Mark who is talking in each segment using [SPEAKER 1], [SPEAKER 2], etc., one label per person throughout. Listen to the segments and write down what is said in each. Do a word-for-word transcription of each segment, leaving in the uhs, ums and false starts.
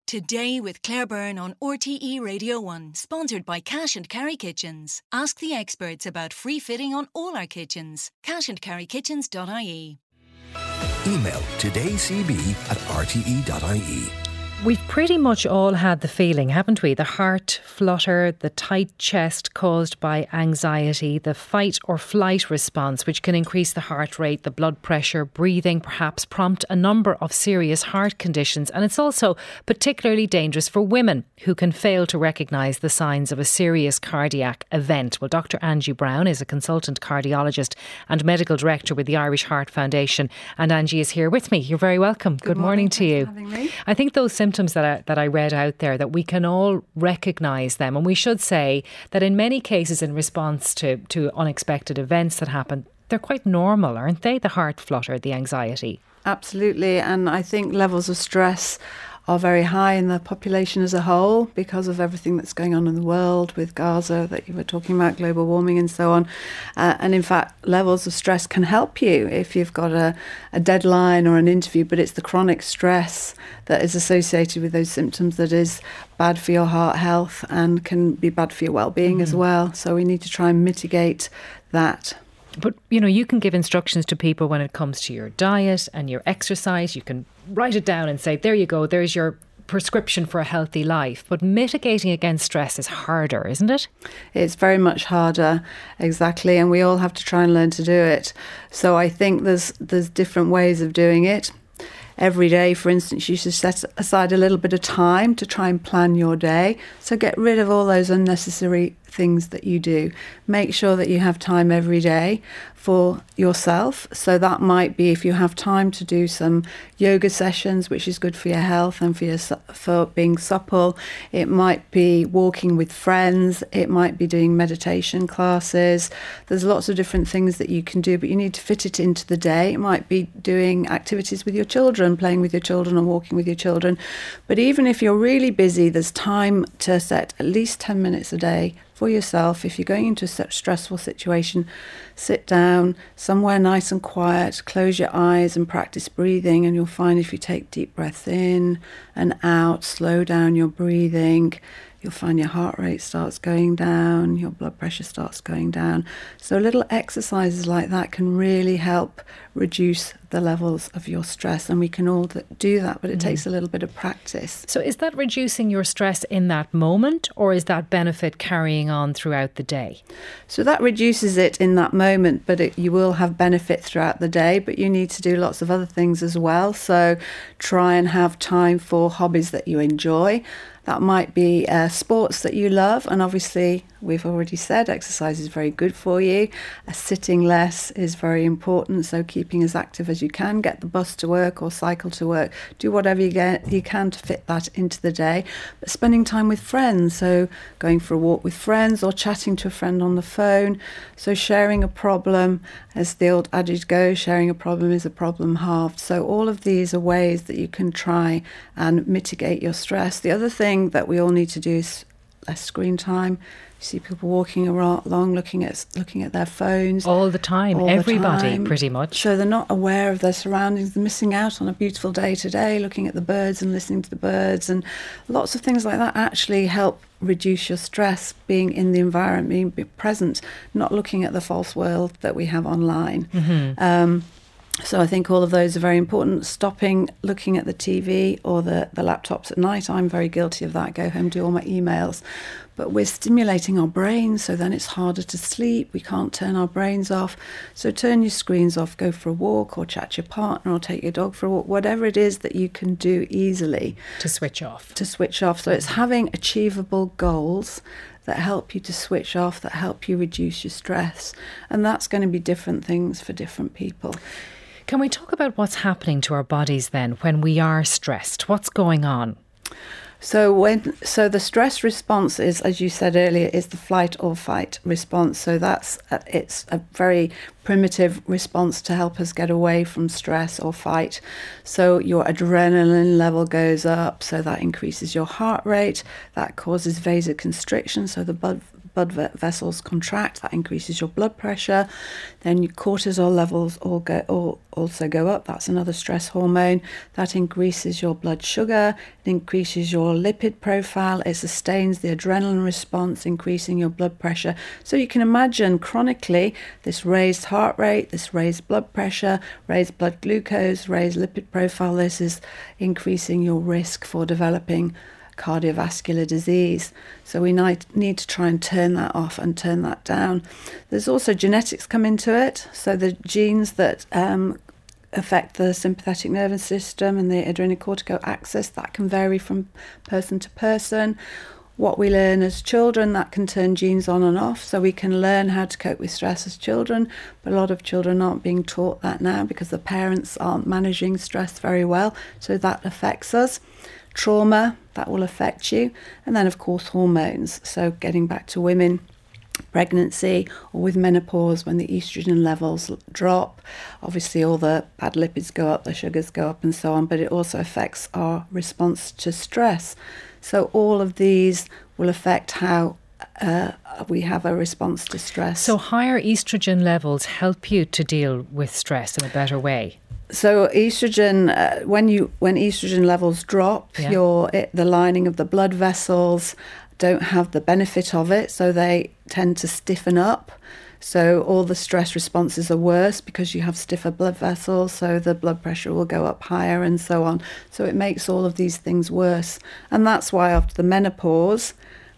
[SPEAKER 1] Today with Claire Byrne on R T E Radio one, sponsored by Cash and Carry Kitchens. Ask the experts about free fitting on all our kitchens. cash and carry kitchens dot I E.
[SPEAKER 2] Email todaycb at r t e dot i e.
[SPEAKER 3] We've pretty much all had the feeling, haven't we? The heart flutter, the tight chest caused by anxiety, the fight or flight response, which can increase the heart rate, the blood pressure, breathing, perhaps prompt a number of serious heart conditions. And it's also particularly dangerous for women who can fail to recognise the signs of a serious cardiac event. Well, Doctor Angie Brown is a consultant cardiologist and medical director with the Irish Heart Foundation. And Angie is here with me. You're very welcome. Good, Good morning, morning to you.
[SPEAKER 4] For having me.
[SPEAKER 3] I think those symptoms that I, that I read out there, that we can all recognise them, and we should say that in many cases in response to, to unexpected events that happen, they're quite normal, aren't they? The heart flutter, the anxiety.
[SPEAKER 4] Absolutely, and I think levels of stress are very high in the population as a whole because of everything that's going on in the world with Gaza that you were talking about, global warming and so on. Uh, and in fact, levels of stress can help you if you've got a, a deadline or an interview, but it's the chronic stress that is associated with those symptoms that is bad for your heart health and can be bad for your well-being mm-hmm. as well. So we need to try and mitigate that.
[SPEAKER 3] But, you know, you can give instructions to people when it comes to your diet and your exercise. You can write it down and say, there you go, there's your prescription for a healthy life. But mitigating against stress is harder, isn't it?
[SPEAKER 4] It's very much harder, exactly. And we all have to try and learn to do it. So I think there's there's different ways of doing it. Every day, for instance, you should set aside a little bit of time to try and plan your day. So get rid of all those unnecessary things that you do. Make sure that you have time every day for yourself. So that might be if you have time to do some yoga sessions, which is good for your health and for your for being supple. It might be walking with friends. It might be doing meditation classes. There's lots of different things that you can do, but you need to fit it into the day. It might be doing activities with your children, playing with your children or walking with your children. But even if you're really busy, there's time to set at least ten minutes a day for yourself. If you're going into such a stressful situation, sit down somewhere nice and quiet, close your eyes and practice breathing, and you'll find if you take deep breaths in and out, slow down your breathing, you'll find your heart rate starts going down, your blood pressure starts going down. So little exercises like that can really help reduce the levels of your stress, and we can all do that, but it mm. takes a little bit of practice.
[SPEAKER 3] So is that reducing your stress in that moment, or is that benefit carrying on throughout the day?
[SPEAKER 4] So that reduces it in that moment, but it, you will have benefit throughout the day, but you need to do lots of other things as well. So try and have time for hobbies that you enjoy. That might be uh, sports that you love, and obviously we've already said exercise is very good for you. Uh, sitting less is very important, so keeping as active as you can. Get the bus to work or cycle to work. Do whatever you, get, you can to fit that into the day. But spending time with friends, so going for a walk with friends or chatting to a friend on the phone. So sharing a problem, as the old adage goes, sharing a problem is a problem halved. So all of these are ways that you can try and mitigate your stress. The other thing that we all need to do is less screen time. You see people walking along looking at looking at their phones
[SPEAKER 3] all the time,
[SPEAKER 4] all
[SPEAKER 3] everybody
[SPEAKER 4] the time.
[SPEAKER 3] Pretty much.
[SPEAKER 4] So they're not aware of their surroundings. They're missing out on a beautiful day today, looking at the birds and listening to the birds, and lots of things like that actually help reduce your stress. Being in the environment, being present, not looking at the false world that we have online. Mm-hmm. Um, So I think all of those are very important. Stopping looking at the T V or the, the laptops at night. I'm very guilty of that. Go home, do all my emails. But we're stimulating our brains, so then it's harder to sleep. We can't turn our brains off. So turn your screens off, go for a walk or chat to your partner or take your dog for a walk. Whatever it is that you can do easily.
[SPEAKER 3] To switch off.
[SPEAKER 4] To switch off. So it's having achievable goals that help you to switch off, that help you reduce your stress. And that's going to be different things for different people.
[SPEAKER 3] Can we talk about what's happening to our bodies then when we are stressed? What's going on?
[SPEAKER 4] So when so the stress response is, as you said earlier, is the flight or fight response. So that's a, it's a very primitive response to help us get away from stress or fight. So your adrenaline level goes up, so that increases your heart rate. That causes vasoconstriction, so the blood blood vessels contract, that increases your blood pressure. Then your cortisol levels all go, all, also go up. That's another stress hormone. That increases your blood sugar, it increases your lipid profile, it sustains the adrenaline response, increasing your blood pressure. So you can imagine chronically this raised heart rate, this raised blood pressure, raised blood glucose, raised lipid profile. This is increasing your risk for developing cardiovascular disease. So we need to try and turn that off and turn that down. There's also genetics come into it. So the genes that um, affect the sympathetic nervous system and the adrenocortical axis, that can vary from person to person. What we learn as children, that can turn genes on and off, so we can learn how to cope with stress as children, but a lot of children aren't being taught that now because the parents aren't managing stress very well, so that affects us. Trauma, that will affect you. And then, of course, hormones. So getting back to women, pregnancy or with menopause, when the estrogen levels drop, obviously all the bad lipids go up, the sugars go up and so on, but it also affects our response to stress. So all of these will affect how uh, we have a response to stress.
[SPEAKER 3] So higher estrogen levels help you to deal with stress in a better way?
[SPEAKER 4] So estrogen, uh, when you when estrogen levels drop, yeah. your it, the lining of the blood vessels don't have the benefit of it, so they tend to stiffen up. So all the stress responses are worse because you have stiffer blood vessels, so the blood pressure will go up higher and so on. So it makes all of these things worse. And that's why after the menopause,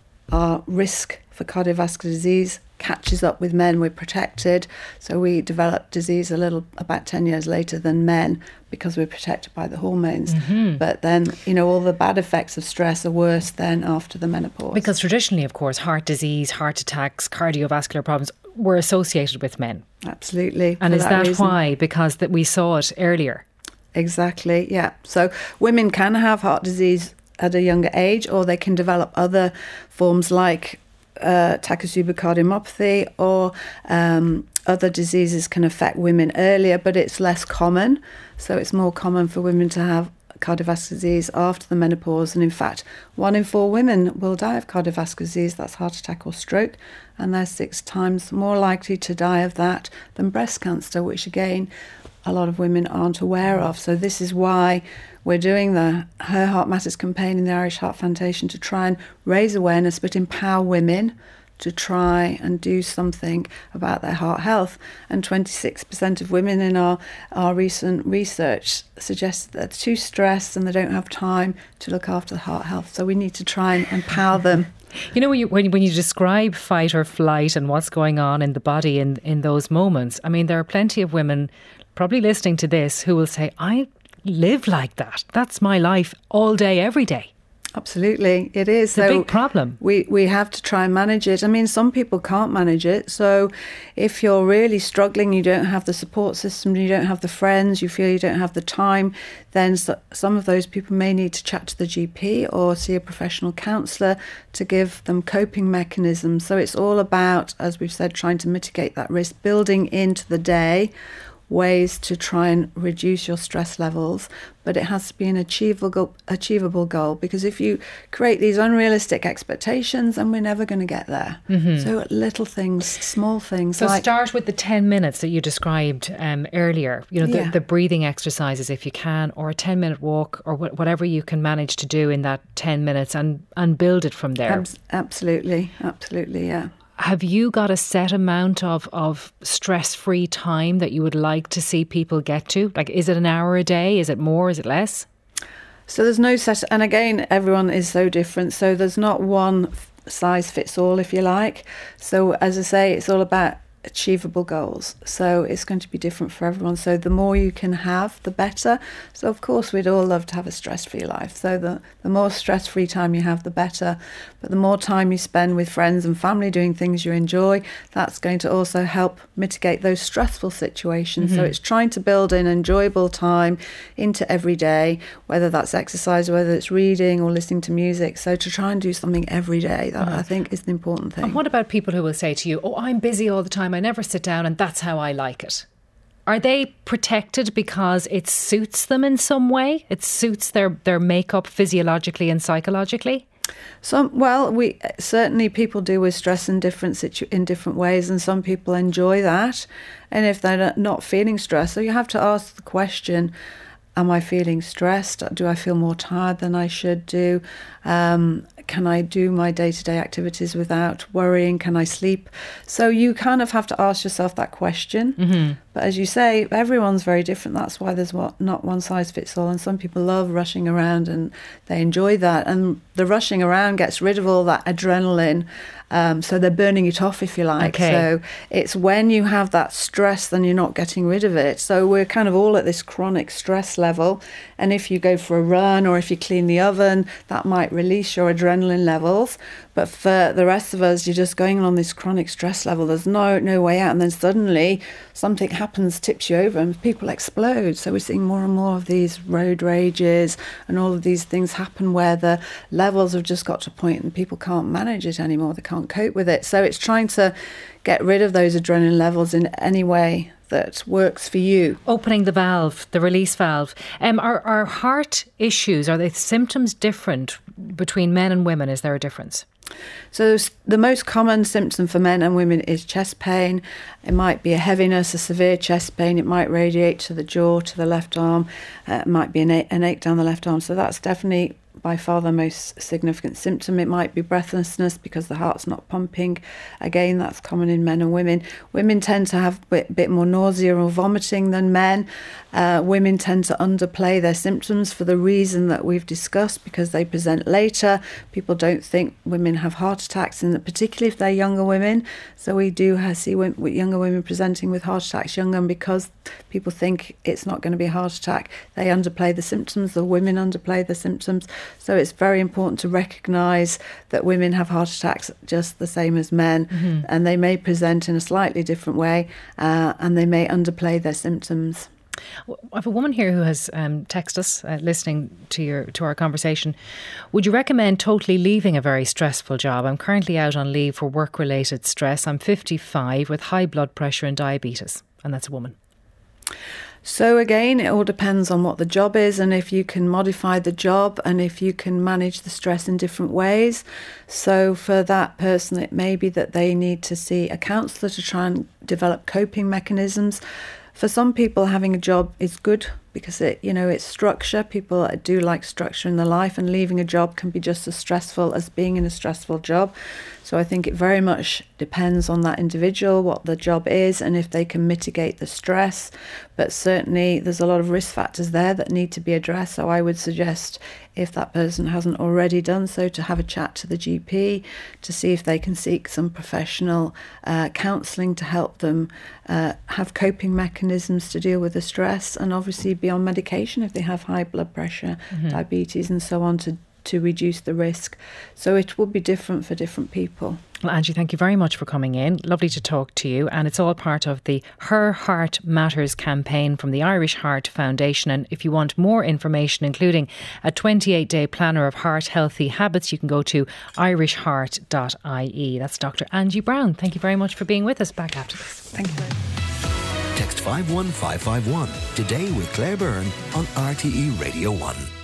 [SPEAKER 4] our risk for cardiovascular disease catches up with men. We're protected, so we develop disease a little about ten years later than men because we're protected by the hormones. Mm-hmm. But then, you know, all the bad effects of stress are worse then after the menopause.
[SPEAKER 3] Because traditionally, of course, heart disease, heart attacks, cardiovascular problems were associated with men.
[SPEAKER 4] Absolutely.
[SPEAKER 3] And is that, that
[SPEAKER 4] reason.
[SPEAKER 3] why? Because that we saw it earlier?
[SPEAKER 4] Exactly, yeah. So women can have heart disease at a younger age, or they can develop other forms like Uh, Takotsubo cardiomyopathy, or um, other diseases can affect women earlier, but it's less common. So it's more common for women to have cardiovascular disease after the menopause. And in fact, one in four women will die of cardiovascular disease, that's heart attack or stroke, and they're six times more likely to die of that than breast cancer, which again, a lot of women aren't aware of. So this is why we're doing the Her Heart Matters campaign in the Irish Heart Foundation, to try and raise awareness but empower women to try and do something about their heart health. And twenty-six percent of women in our, our recent research suggest that they're too stressed and they don't have time to look after the heart health. So we need to try and empower them.
[SPEAKER 3] You know, when you, when, when you describe fight or flight and what's going on in the body in, in those moments, I mean, there are plenty of women probably listening to this who will say, I live like that. That's my life all day, every day.
[SPEAKER 4] Absolutely, it is.
[SPEAKER 3] It's a so big problem.
[SPEAKER 4] We we have to try and manage it. I mean, some people can't manage it. So if you're really struggling, you don't have the support system, you don't have the friends, you feel you don't have the time, then so, some of those people may need to chat to the G P or see a professional counsellor to give them coping mechanisms. So it's all about, as we've said, trying to mitigate that risk, building into the day ways to try and reduce your stress levels, but it has to be an achievable achievable goal, because if you create these unrealistic expectations, then we're never going to get there. Mm-hmm. So little things, small things.
[SPEAKER 3] So
[SPEAKER 4] like,
[SPEAKER 3] start with the ten minutes that you described um, earlier, you know, the, yeah. the breathing exercises if you can, or a ten minute walk, or wh- whatever you can manage to do in that ten minutes, and, and build it from there.
[SPEAKER 4] Ab- absolutely, absolutely, yeah.
[SPEAKER 3] Have you got a set amount of, of stress-free time that you would like to see people get to? Like, is it an hour a day? Is it more? Is it less?
[SPEAKER 4] So there's no set, and again, everyone is so different. So there's not one size fits all, if you like. So as I say, it's all about achievable goals. So it's going to be different for everyone. So the more you can have, the better. So of course, we'd all love to have a stress-free life. So the, the more stress-free time you have, the better. But the more time you spend with friends and family doing things you enjoy, that's going to also help mitigate those stressful situations. Mm-hmm. So it's trying to build in enjoyable time into every day, whether that's exercise, whether it's reading or listening to music. So to try and do something every day, that mm-hmm. I think is an important thing.
[SPEAKER 3] And what about people who will say to you, oh, I'm busy all the time, I never sit down, and that's how I like it? Are they protected because it suits them in some way? It suits their, their makeup physiologically and psychologically?
[SPEAKER 4] Some, well, we certainly people deal with stress in different situ- in different ways, and some people enjoy that. And if they're not feeling stressed, so you have to ask the question: am I feeling stressed? Do I feel more tired than I should do? Um, can I do my day-to-day activities without worrying? Can I sleep? So you kind of have to ask yourself that question. Mm-hmm. But as you say, everyone's very different. That's why there's what, not one size fits all. And some people love rushing around and they enjoy that. And the rushing around gets rid of all that adrenaline. Um, so they're burning it off, if you like.
[SPEAKER 3] Okay.
[SPEAKER 4] So it's when you have that stress, then you're not getting rid of it. So we're kind of all at this chronic stress level. And if you go for a run or if you clean the oven, that might release your adrenaline levels. But for the rest of us, you're just going on this chronic stress level. There's no no way out. And then suddenly something happens, tips you over, and people explode. So we're seeing more and more of these road rages and all of these things happen where the levels have just got to a point and people can't manage it anymore. They can't cope with it. So it's trying to get rid of those adrenaline levels in any way that works for you.
[SPEAKER 3] Opening the valve, the release valve. Um, are, are heart issues, are the symptoms different between men and women? Is there a difference?
[SPEAKER 4] So the most common symptom for men and women is chest pain. It might be a heaviness, a severe chest pain. It might radiate to the jaw, to the left arm. Uh, it might be an ache, an ache down the left arm. So that's definitely by far the most significant symptom. It might be breathlessness because the heart's not pumping. Again, that's common in men and women. Women tend to have a bit, bit more nausea or vomiting than men. Uh, women tend to underplay their symptoms for the reason that we've discussed, because they present later. People don't think women have heart attacks, and particularly if they're younger women. So we do have, see younger women presenting with heart attacks younger, and because people think it's not going to be a heart attack, they underplay the symptoms. The women underplay the symptoms. So it's very important to recognise that women have heart attacks just the same as men, mm-hmm. and they may present in a slightly different way, uh, and they may underplay their symptoms.
[SPEAKER 3] I have a woman here who has um, texted us, uh, listening to your to our conversation. Would you recommend totally leaving a very stressful job? I'm currently out on leave for work-related stress. I'm fifty-five with high blood pressure and diabetes, and that's a woman.
[SPEAKER 4] So again, it all depends on what the job is and if you can modify the job and if you can manage the stress in different ways. So for that person, it may be that they need to see a counsellor to try and develop coping mechanisms. For some people, having a job is good because it, you know, it's structure. People do like structure in their life, and leaving a job can be just as stressful as being in a stressful job. So I think it very much depends on that individual, what the job is, and if they can mitigate the stress. But certainly there's a lot of risk factors there that need to be addressed. So I would suggest, if that person hasn't already done so, to have a chat to the G P to see if they can seek some professional uh, counselling to help them uh, have coping mechanisms to deal with the stress, and obviously be on medication if they have high blood pressure, mm-hmm. diabetes and so on, to to reduce the risk. So it will be different for different people.
[SPEAKER 3] Well, Angie, thank you very much for coming in. Lovely to talk to you. And it's all part of the Her Heart Matters campaign from the Irish Heart Foundation. And if you want more information, including a twenty-eight day planner of heart healthy habits, you can go to irish heart dot I E. That's Doctor Angie Brown. Thank you very much for being with us. Back after this.
[SPEAKER 4] Thank you.
[SPEAKER 2] Text five one five five one today with Claire Byrne on R T E Radio one.